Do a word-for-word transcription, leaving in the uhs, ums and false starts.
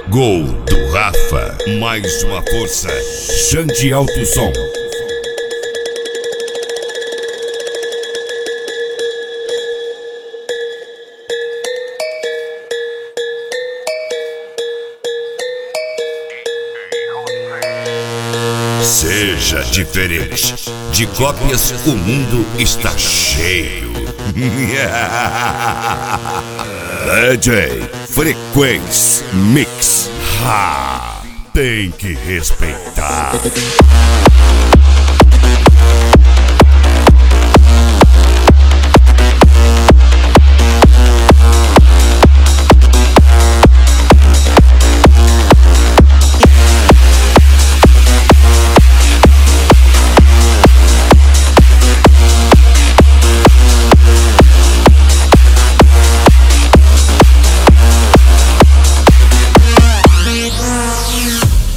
Gol do Rafa. Mais uma força. Xande Alto Som. Seja diferente. De cópias o mundo está cheio. D J Frequência Mix. Ha! Tem que respeitar.